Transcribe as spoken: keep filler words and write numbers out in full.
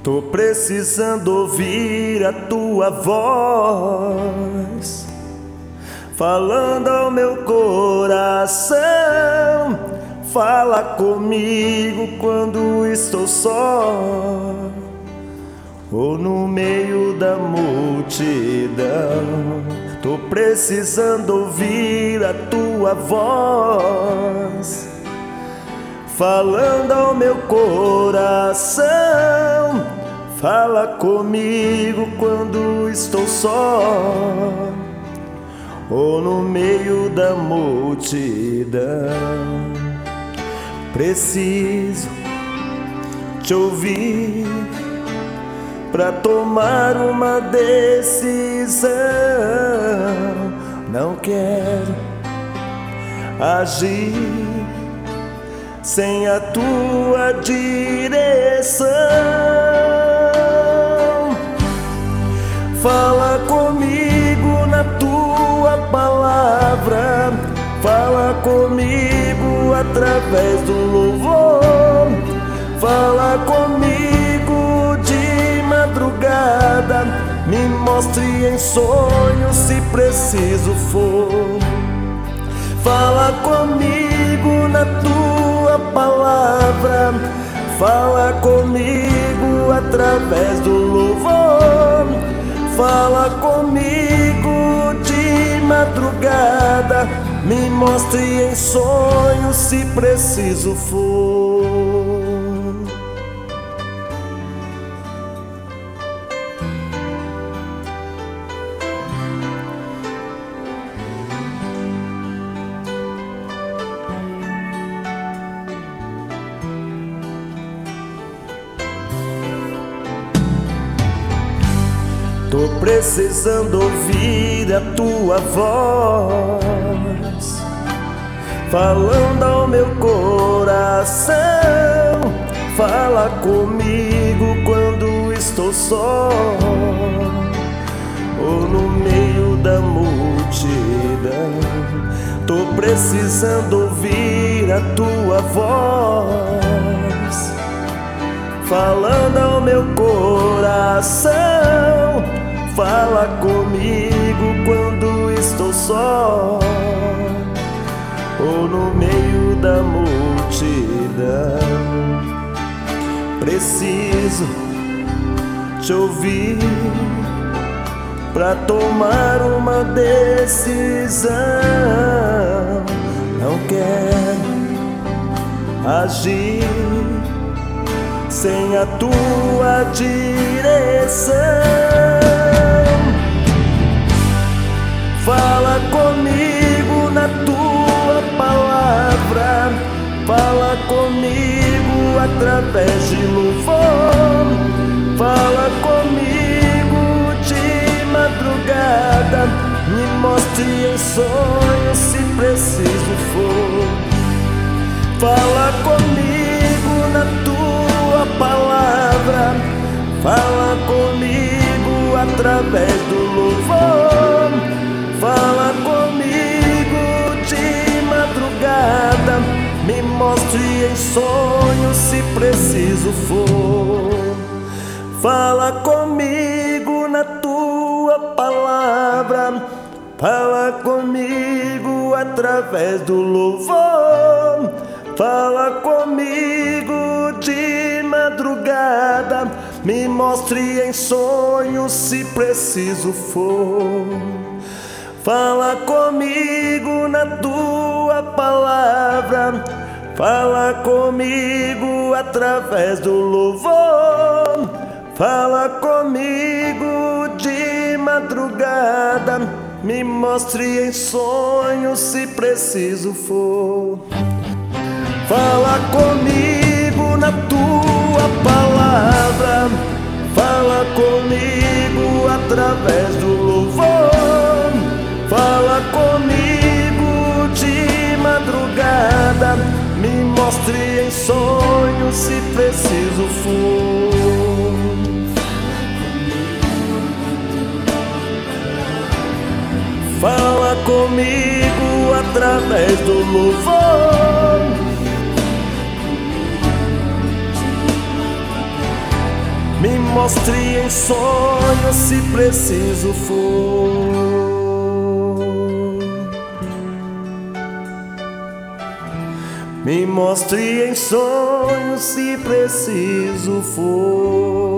Tô precisando ouvir a tua voz, falando ao meu coração. Fala comigo quando estou só, ou no meio da multidão. Tô precisando ouvir a tua voz, falando ao meu coração. Fala comigo quando estou só, ou no meio da multidão. Preciso te ouvir pra tomar uma decisão. Não quero agir sem a tua direção. Fala comigo na tua palavra, fala comigo através do louvor, fala comigo de madrugada, me mostre em sonhos se preciso for. Fala comigo na tua palavra, fala comigo através do louvor, fala comigo de madrugada, me mostre em sonhos se preciso for. Tô precisando ouvir a tua voz, falando ao meu coração. Fala comigo quando estou só, ou no meio da multidão. Tô precisando ouvir a tua voz, falando ao meu coração. Fala comigo quando estou só, ou no meio da multidão. Preciso te ouvir pra tomar uma decisão. Não quero agir sem a tua direção. Fala comigo na tua palavra, fala comigo através de louvor, fala comigo de madrugada, me mostre em sonhos se preciso for. Fala comigo na tua palavra, fala comigo através do louvor, fala comigo de madrugada, me mostre em sonhos se preciso for. Fala comigo na tua palavra, fala comigo através do louvor, fala comigo de madrugada, me mostre em sonhos se preciso for. Fala comigo na tua palavra, fala comigo através do louvor, fala comigo de madrugada, me mostre em sonhos se preciso for. Fala comigo na tua palavra, fala comigo através do louvor, fala comigo de madrugada, me mostre em sonhos se preciso for. Fala comigo através do louvor, Me mostre em sonhos se preciso for. Me mostre em sonhos se preciso for.